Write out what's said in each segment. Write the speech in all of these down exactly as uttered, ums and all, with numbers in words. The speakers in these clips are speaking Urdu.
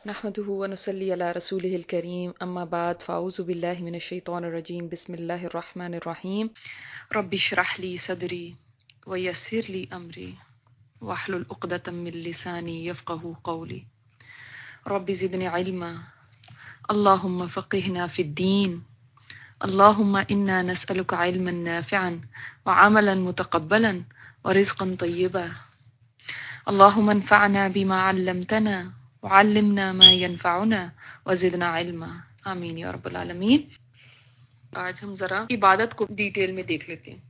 نحمده ونصلي على رسوله الكريم أما بعد فأعوذ بالله من الشيطان الرجيم بسم الله الرحمن الرحيم رب اشرح لي صدري ويسر لي أمري واحلل عقدة من لساني يفقه قولي رب زدني علما اللهم فقهنا في الدين اللهم إنا نسألك علما نافعا وعملا متقبلا ورزقا طيبا اللهم انفعنا بما علمتنا وعلمنا ما ينفعنا وزدنا علما آمین یا رب العالمین۔ آج ہم ذرا عبادت کو ڈیٹیل میں دیکھ لیتے ہیں۔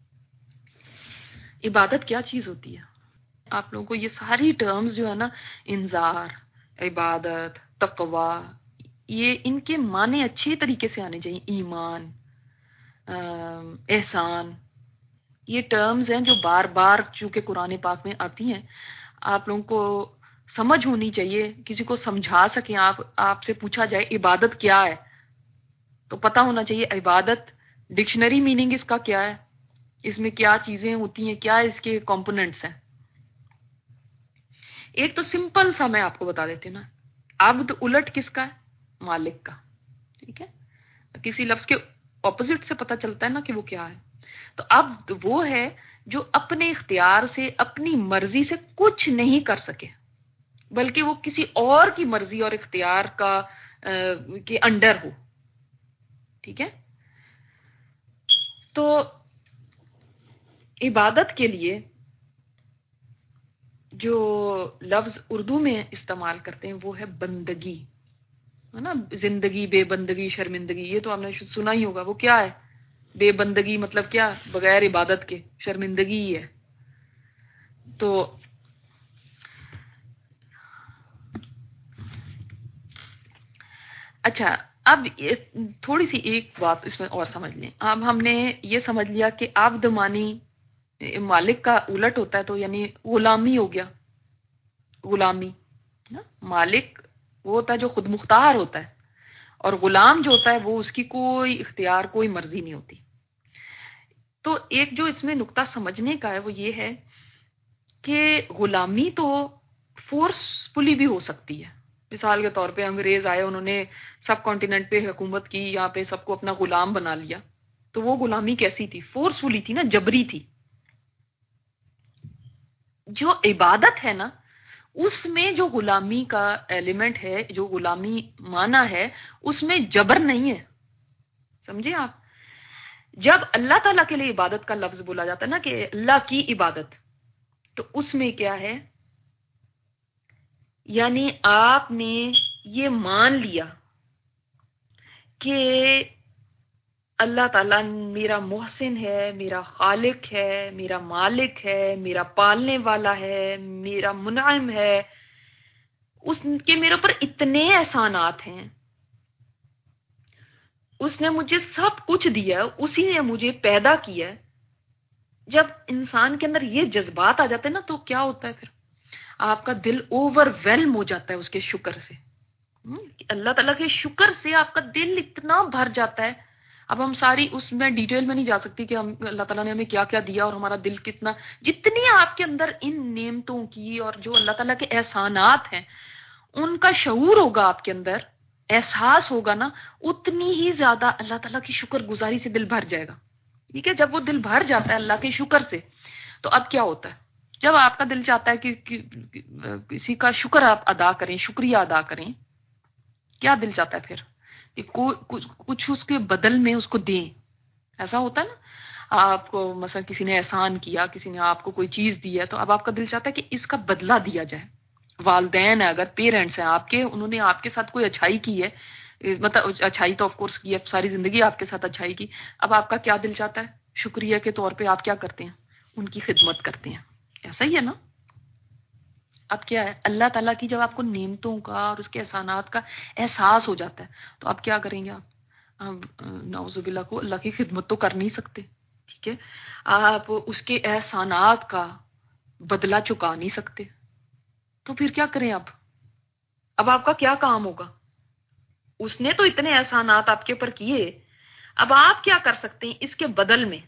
عبادت کیا چیز ہوتی ہے؟ آپ لوگوں کو یہ ساری ٹرمز جو ہے نا، انذار، عبادت، تقوی، یہ ان کے معنی اچھے طریقے سے آنے چاہیے۔ ایمان، احسان، یہ ٹرمز ہیں جو بار بار چونکہ قرآن پاک میں آتی ہیں، آپ لوگوں کو سمجھ ہونی چاہیے۔ کسی کو سمجھا سکیں آپ آپ سے پوچھا جائے عبادت کیا ہے تو پتہ ہونا چاہیے عبادت ڈکشنری میننگ اس کا کیا ہے، اس میں کیا چیزیں ہوتی ہیں، کیا اس کے کمپوننٹس ہیں۔ ایک تو سمپل سا میں آپ کو بتا دیتی ہوں نا، عبد الٹ کس کا ہے؟ مالک کا، ٹھیک ہے؟ کسی لفظ کے اپوزٹ سے پتہ چلتا ہے نا کہ وہ کیا ہے۔ تو عبد وہ ہے جو اپنے اختیار سے، اپنی مرضی سے کچھ نہیں کر سکے، بلکہ وہ کسی اور کی مرضی اور اختیار کا کے انڈر ہو، ٹھیک ہے؟ تو عبادت کے لیے جو لفظ اردو میں استعمال کرتے ہیں وہ ہے بندگی، ہے نا؟ زندگی، بے بندگی، شرمندگی، یہ تو آپ نے سنا ہی ہوگا۔ وہ کیا ہے بے بندگی؟ مطلب کیا؟ بغیر عبادت کے شرمندگی ہی ہے۔ تو اچھا، اب تھوڑی سی ایک بات اس میں اور سمجھ لیں۔ اب ہم نے یہ سمجھ لیا کہ عبد مانی مالک کا الٹ ہوتا ہے، تو یعنی غلامی ہو گیا۔ غلامی نا، مالک وہ ہوتا ہے جو خود مختار ہوتا ہے، اور غلام جو ہوتا ہے وہ اس کی کوئی اختیار، کوئی مرضی نہیں ہوتی۔ تو ایک جو اس میں نقطہ سمجھنے کا ہے وہ یہ ہے کہ غلامی تو فورسفلی بھی ہو سکتی ہے۔ مثال کے طور پہ انگریز آئے، انہوں نے سب کانٹیننٹ پہ حکومت کی، یہاں پہ سب کو اپنا غلام بنا لیا، تو وہ غلامی کیسی تھی؟ فورسفلی تھی نا، جبری تھی۔ جو عبادت ہے نا، اس میں جو غلامی کا ایلیمنٹ ہے، جو غلامی معنی ہے، اس میں جبر نہیں ہے۔ سمجھے آپ؟ جب اللہ تعالیٰ کے لیے عبادت کا لفظ بولا جاتا ہے نا کہ اللہ کی عبادت، تو اس میں کیا ہے؟ یعنی آپ نے یہ مان لیا کہ اللہ تعالیٰ میرا محسن ہے، میرا خالق ہے، میرا مالک ہے، میرا پالنے والا ہے، میرا منعم ہے، اس کے میرے اوپر اتنے احسانات ہیں، اس نے مجھے سب کچھ دیا ہے، اسی نے مجھے پیدا کیا ہے۔ جب انسان کے اندر یہ جذبات آ جاتے ہیں نا، تو کیا ہوتا ہے پھر؟ آپ کا دل اوور ویلم ہو جاتا ہے اس کے شکر سے۔ اللہ تعالیٰ کے شکر سے آپ کا دل اتنا بھر جاتا ہے۔ اب ہم ساری اس میں ڈیٹیل میں نہیں جا سکتی کہ ہم اللہ تعالیٰ نے ہمیں کیا کیا دیا اور ہمارا دل کتنا، جتنی آپ کے اندر ان نعمتوں کی اور جو اللہ تعالیٰ کے احسانات ہیں ان کا شعور ہوگا، آپ کے اندر احساس ہوگا نا، اتنی ہی زیادہ اللہ تعالیٰ کی شکر گزاری سے دل بھر جائے گا، ٹھیک ہے؟ جب وہ دل بھر جاتا ہے اللہ کے شکر سے، تو اب کیا ہوتا ہے؟ جب آپ کا دل چاہتا ہے کہ کسی کا شکر آپ ادا کریں، شکریہ ادا کریں، کیا دل چاہتا ہے پھر؟ کہ کچھ اس کے بدل میں اس کو دیں۔ ایسا ہوتا ہے نا، آپ کو مثلا کسی نے احسان کیا، کسی نے آپ کو کوئی چیز دی ہے، تو اب آپ کا دل چاہتا ہے کہ اس کا بدلہ دیا جائے۔ والدین ہیں، اگر پیرنٹس ہیں آپ کے، انہوں نے آپ کے ساتھ کوئی اچھائی کی ہے، مطلب اچھائی تو آف کورس کی ہے، ساری زندگی آپ کے ساتھ اچھائی کی، اب آپ کا کیا دل چاہتا ہے؟ شکریہ کے طور پہ آپ کیا کرتے ہیں؟ ان کی خدمت کرتے ہیں۔ ایسا ہی ہے نا؟ اب کیا ہے؟ اللہ تعالیٰ کی جب آپ کو نعمتوں کا اور اس کے احسانات کا احساس ہو جاتا ہے، تو آپ کیا کریں گے؟ آپ نعوذ باللہ کو اللہ کی خدمت تو کر نہیں سکتے، ٹھیک ہے؟ آپ اس کے احسانات کا بدلہ چکا نہیں سکتے، تو پھر کیا کریں اب؟ اب آپ کا کیا کام ہوگا؟ اس نے تو اتنے احسانات آپ کے اوپر کیے، اب آپ کیا کر سکتے ہیں اس کے بدل میں؟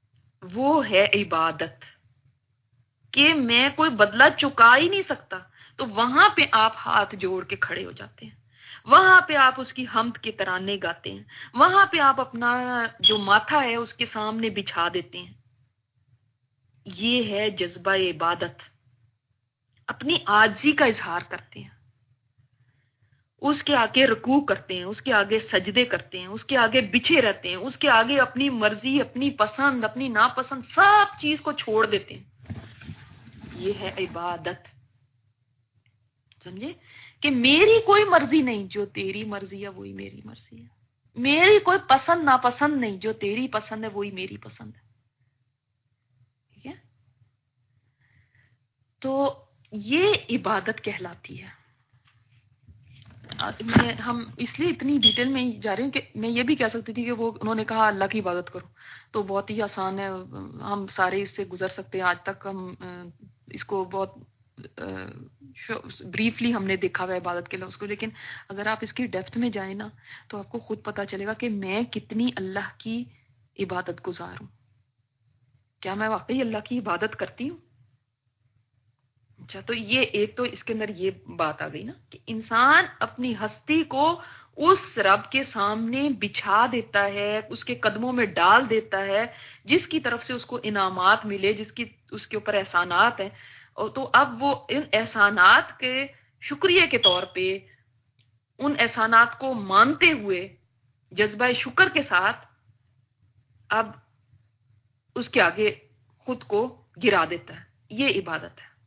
وہ ہے عبادت، کہ میں کوئی بدلہ چکا ہی نہیں سکتا، تو وہاں پہ آپ ہاتھ جوڑ کے کھڑے ہو جاتے ہیں، وہاں پہ آپ اس کی حمد کے ترانے گاتے ہیں، وہاں پہ آپ اپنا جو ماتھا ہے اس کے سامنے بچھا دیتے ہیں۔ یہ ہے جذبہ عبادت، اپنی عاجزی کا اظہار کرتے ہیں، اس کے آگے رکوع کرتے ہیں، اس کے آگے سجدے کرتے ہیں، اس کے آگے بچھے رہتے ہیں، اس کے آگے اپنی مرضی، اپنی پسند، اپنی ناپسند سب چیز کو چھوڑ دیتے ہیں۔ یہ ہے عبادت، سمجھے کہ میری کوئی مرضی نہیں، جو تیری مرضی ہے وہی میری مرضی ہے، میری کوئی پسند ناپسند نہیں، جو تیری پسند ہے وہی میری پسند ہے، ٹھیک ہے؟ تو یہ عبادت کہلاتی ہے۔ میں ہم اس لیے اتنی ڈیٹیل میں جا رہے ہیں کہ میں یہ بھی کہہ سکتی تھی کہ وہ انہوں نے کہا اللہ کی عبادت کرو تو بہت ہی آسان ہے، ہم سارے اس سے گزر سکتے ہیں۔ آج تک ہم اس کو بہت بریفلی ہم نے دیکھا ہوا ہے عبادت کے لفظ کو، لیکن اگر آپ اس کی ڈیپتھ میں جائیں نا تو آپ کو خود پتا چلے گا کہ میں کتنی اللہ کی عبادت گزار ہوں، کیا میں واقعی اللہ کی عبادت کرتی ہوں؟ اچھا، تو یہ ایک تو اس کے اندر یہ بات آ گئی نا کہ انسان اپنی ہستی کو اس رب کے سامنے بچھا دیتا ہے، اس کے قدموں میں ڈال دیتا ہے جس کی طرف سے اس کو انعامات ملے، جس کی اس کے اوپر احسانات ہیں، اور تو اب وہ ان احسانات کے شکریہ کے طور پہ ان احسانات کو مانتے ہوئے جذبہ شکر کے ساتھ اب اس کے آگے خود کو گرا دیتا ہے۔ یہ عبادت ہے،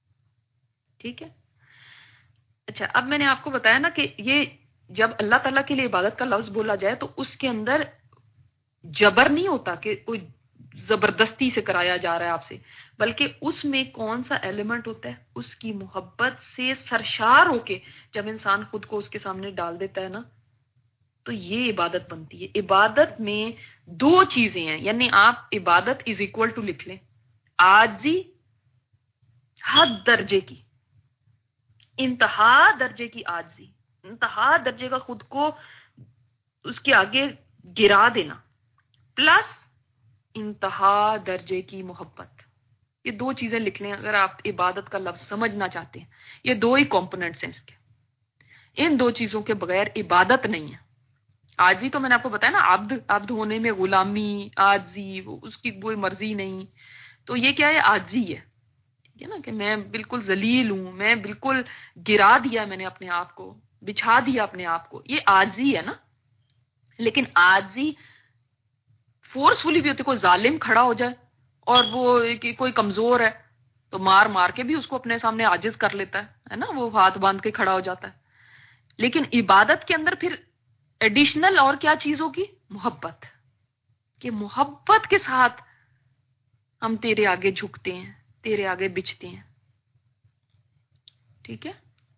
ٹھیک ہے؟ اچھا، اب میں نے آپ کو بتایا نا کہ یہ جب اللہ تعالیٰ کے لیے عبادت کا لفظ بولا جائے تو اس کے اندر جبر نہیں ہوتا کہ کوئی زبردستی سے کرایا جا رہا ہے آپ سے، بلکہ اس میں کون سا ایلیمنٹ ہوتا ہے؟ اس کی محبت سے سرشار ہو کے جب انسان خود کو اس کے سامنے ڈال دیتا ہے نا تو یہ عبادت بنتی ہے۔ عبادت میں دو چیزیں ہیں، یعنی آپ عبادت از اکول ٹو لکھ لیں، عاجزی حد درجے کی، انتہا درجے کی عاجزی، انتہا درجے کا خود کو اس کے آگے گرا دینا، پلس انتہا درجے کی محبت۔ یہ دو چیزیں لکھ لیں اگر آپ عبادت کا لفظ سمجھنا چاہتے ہیں، یہ دو ہی کمپوننٹس ہیں اس کے، ان دو چیزوں کے بغیر عبادت نہیں ہے۔ عاجزی تو میں نے آپ کو بتایا نا، عبد عبد ہونے میں غلامی، عاجزی، اس کی کوئی مرضی نہیں، تو یہ کیا ہے؟ عاجزی ہے، ٹھیک ہے نا، کہ میں بالکل ذلیل ہوں، میں بالکل گرا دیا میں نے اپنے آپ کو، بچھا دیا اپنے آپ کو، یہ عاجزی ہے نا۔ لیکن عاجزی فورسفلی بھی ہوتی، کوئی ظالم کھڑا ہو جائے اور وہ کہ کوئی کمزور ہے تو مار مار کے بھی اس کو اپنے سامنے عاجز کر لیتا ہے نا، وہ ہاتھ باندھ کے کھڑا ہو جاتا ہے۔ لیکن عبادت کے اندر پھر ایڈیشنل اور کیا چیز ہوگی؟ محبت، کہ محبت کے ساتھ ہم تیرے آگے جھکتے ہیں، تیرے آگے بچھتے ہیں، ٹھیک ہے؟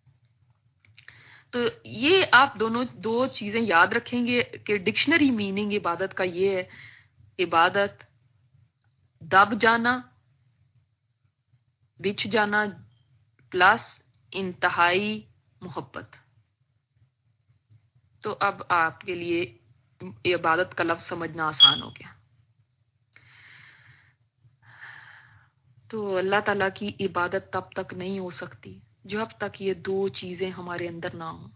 تو یہ آپ دونوں دو چیزیں یاد رکھیں گے کہ ڈکشنری میننگ عبادت کا یہ ہے، عبادت دب جانا، بچھ جانا، پلس انتہائی محبت۔ تو اب آپ کے لیے عبادت کا لفظ سمجھنا آسان ہو گیا۔ تو اللہ تعالیٰ کی عبادت تب تک نہیں ہو سکتی جب تک یہ دو چیزیں ہمارے اندر نہ ہوں،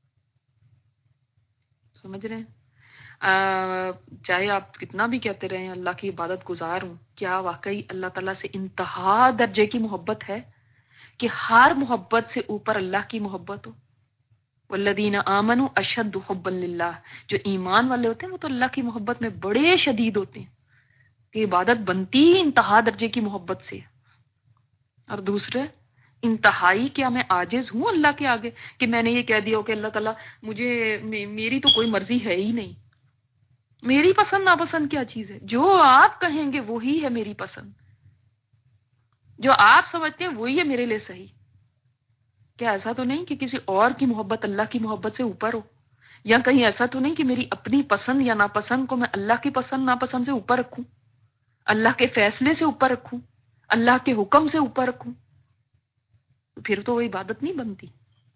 سمجھ رہے ہیں؟ چاہے آپ کتنا بھی کہتے رہیں اللہ کی عبادت گزار ہوں، کیا واقعی اللہ تعالیٰ سے انتہا درجے کی محبت ہے کہ ہر محبت سے اوپر اللہ کی محبت ہو؟ والذین آمنوا اشد حبا للہ، جو ایمان والے ہوتے ہیں وہ تو اللہ کی محبت میں بڑے شدید ہوتے ہیں کہ عبادت بنتی ہی انتہا درجے کی محبت سے۔ اور دوسرے انتہائی، کیا میں عاجز ہوں اللہ کے آگے کہ میں نے یہ کہہ دیا ہو کہ اللہ تعالیٰ مجھے میری تو کوئی مرضی ہے ہی نہیں، میری پسند ناپسند کیا چیز ہے؟ جو آپ کہیں گے وہی ہے میری پسند، جو آپ سمجھتے ہیں وہی ہے میرے لیے صحیح۔ کیا ایسا تو نہیں کہ کسی اور کی محبت اللہ کی محبت سے اوپر ہو؟ یا کہیں ایسا تو نہیں کہ میری اپنی پسند یا ناپسند کو میں اللہ کی پسند ناپسند سے اوپر رکھوں، اللہ کے فیصلے سے اوپر رکھوں، اللہ کے حکم سے اوپر رکھوں؟ پھر تو وہ عبادت نہیں بنتی۔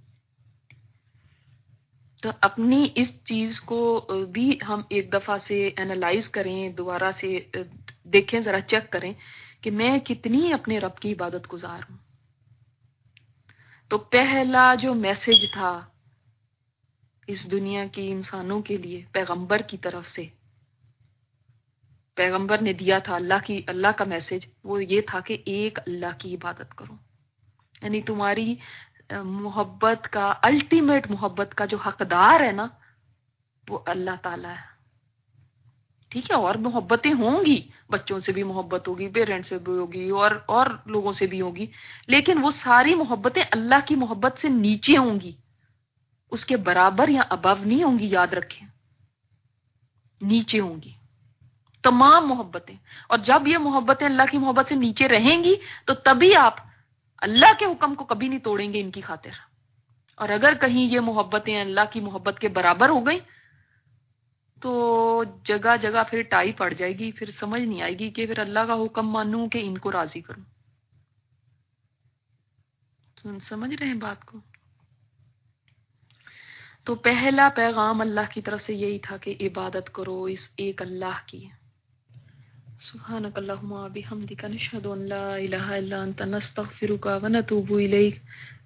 تو اپنی اس چیز کو بھی ہم ایک دفعہ سے انالائز کریں، دوبارہ سے دیکھیں، ذرا چیک کریں کہ میں کتنی اپنے رب کی عبادت گزار ہوں۔ تو پہلا جو میسج تھا اس دنیا کی انسانوں کے لیے پیغمبر کی طرف سے، پیغمبر نے دیا تھا اللہ کی اللہ کا میسج، وہ یہ تھا کہ ایک اللہ کی عبادت کرو. یعنی تمہاری محبت کا، الٹیمیٹ محبت کا جو حقدار ہے نا وہ اللہ تعالیٰ ہے. ٹھیک ہے، اور محبتیں ہوں گی، بچوں سے بھی محبت ہوگی، پیرنٹس سے بھی ہوگی، اور اور لوگوں سے بھی ہوگی، لیکن وہ ساری محبتیں اللہ کی محبت سے نیچے ہوں گی، اس کے برابر یا ابو نہیں ہوں گی. یاد رکھیں، نیچے ہوں گی تمام محبتیں. اور جب یہ محبتیں اللہ کی محبت سے نیچے رہیں گی تو تبھی آپ اللہ کے حکم کو کبھی نہیں توڑیں گے ان کی خاطر. اور اگر کہیں یہ محبتیں اللہ کی محبت کے برابر ہو گئیں تو جگہ جگہ پھر ٹائی پڑ جائے گی، پھر سمجھ نہیں آئے گی کہ پھر اللہ کا حکم مانوں کہ ان کو راضی کروں. تو سمجھ رہے ہیں بات کو؟ تو پہلا پیغام اللہ کی طرف سے یہی تھا کہ عبادت کرو اس ایک اللہ کی. سبحانک اللہم و بحمدک نشہد ان لا الہ الا انت نستغفرک و نتوب الیک.